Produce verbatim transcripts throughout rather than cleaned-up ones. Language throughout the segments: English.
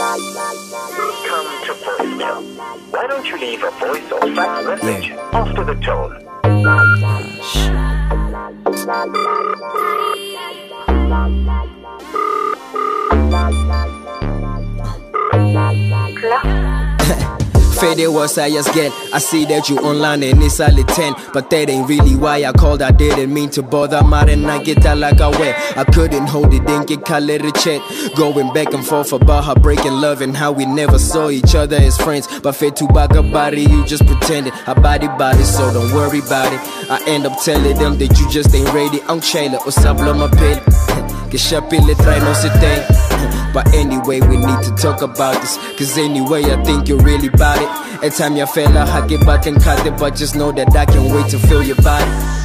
Welcome to voicemail. Why don't you leave a voice or fax message Yeah. after the tone? Fade was I just get. I see that you online and it's only ten, but that ain't really why I called. I didn't mean to bother, mad and I get that like I wear. I couldn't hold it, didn't get caught, let it chat. Going back and forth about her breaking love and how we never saw each other as friends. But fed to back about it, you just pretended. I body body, so don't worry about it. I end up telling them that you just ain't ready. I'm Chayla, or sablo my pele. Que chapile try no se tem. But anyway, we need to talk about this. Cause anyway, I think you're really about it. Every time you fella hack it back and cut it, but just know that I can't wait to feel your body.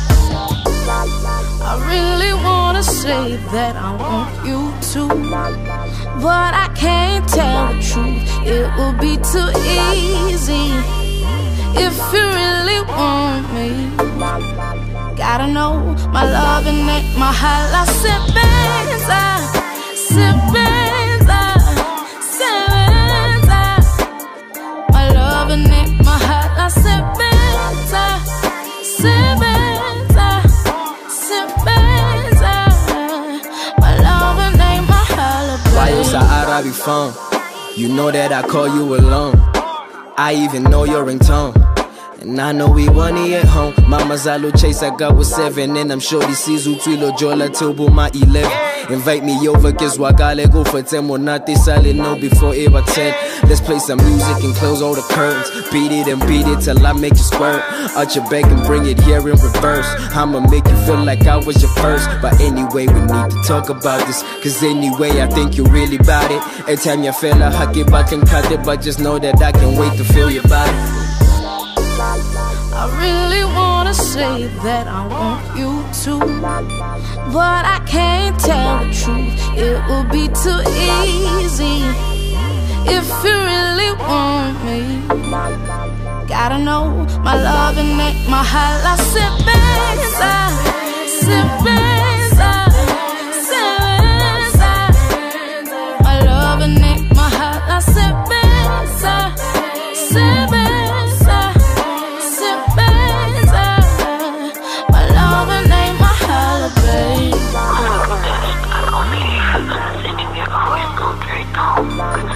I really wanna say that I want you to, but I can't tell the truth, it will be too easy. If you really want me, gotta know my love and ain't my heart. La sepenza, sepenza, sepenza. My love and ain't my heart. La sepenza, sepenza, sepenza. My love and ain't my heart. Why you say I be phone? You know that I call you alone. I even know your ringtone. And I know we want it at home. Mama Zalo chase I got with seven. And I'm sure this sees Utwilo Jola Tobo my eleven. Invite me over, guess what? Gotta go for ten more not this solid no before ever ten. Let's play some music and close all the curtains. Beat it and beat it till I make you squirt. Out your back and bring it here in reverse. I'ma make you feel like I was your first. But anyway, we need to talk about this. Cause anyway, I think you really bout it. Every time you fella hack it back and cut it, but just know that I can't wait to feel your body. I really wanna say that I want you to, but I can't tell the truth, it will be too easy. If you really want me, gotta know my love and ain't my heart. La sepenza, sepenza, sepenza. My love and ain't my heart. La sepenza, sepenza. I'll only leave a message if your voice goes right now.